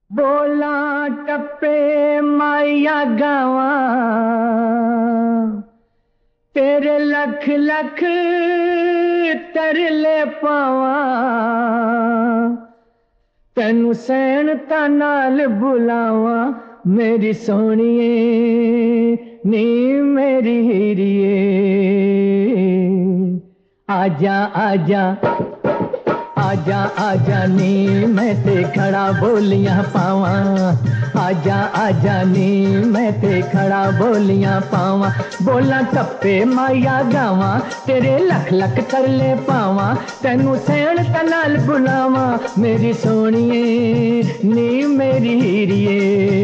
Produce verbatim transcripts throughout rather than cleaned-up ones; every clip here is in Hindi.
बोला टप्पे माया गावा तेरे लख लख तरले पावा तेनू सैन ता नाल बुलावा मेरी सोनिए नी मेरी हीरिए आजा आजा आजा आजा नी मैं ते खड़ा बोलियां पावा आजा आजा नी मैं ते खड़ा बोलियां पावा बोला टप्पे माया गावा तेरे लख लख तरले पावा तेनू सैन तनाल बुलावा मेरी सोनिए नी मेरी हीरिए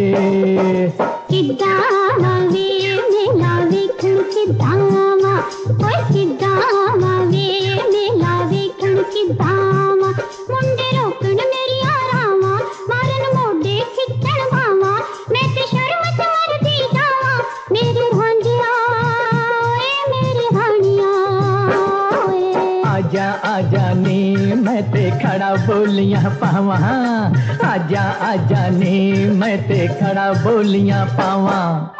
किदावा वे मेला वेखण किदावा ओए किदावा वे मेला वेखण किदावा मुंडे रोकण मेरी आरावा मारन मोढे खिच्चण बावा मैं ते शर्म च मरदी जावा मेरे भांजिया ओए मेरे भांजिया ओए आजा आजा नी मैं ते खड़ा बोलियां पावा आजा आजा नी मैं ते खड़ा बोलियां पावा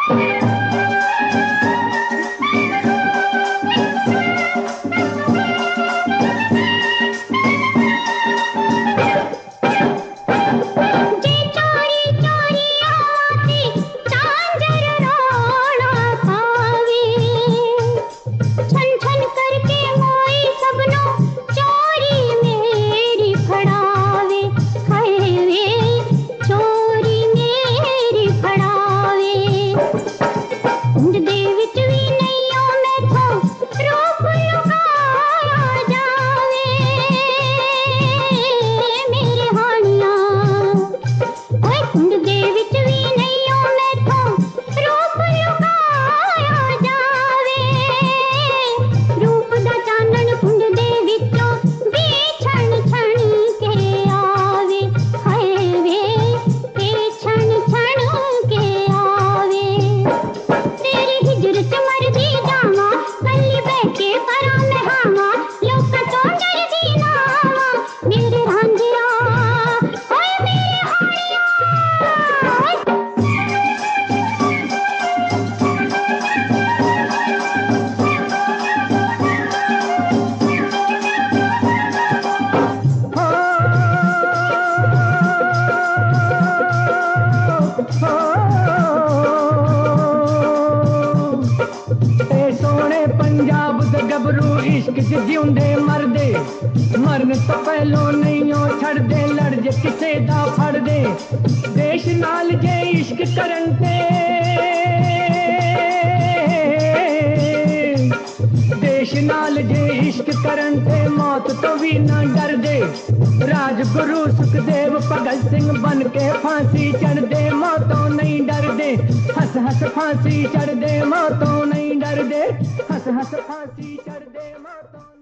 पंजाब दे गबरू इश्क च जिउंदे मरदे मरन तो पहलो नहीं ओ छड़दे लड़ जे किसे दा फड़दे देश नाल जे इश्क करन ते देश नाल जे इश्क करन ते मौत तो भी ना डरदे राजगुरु सुखदेव भगत सिंह बन के फांसी चढ़दे मौतों नहीं डरदे हंस हंस फांसी चढ़दे मौतों नहीं डरदे हंस हंस फांसी चढ़दे मौतों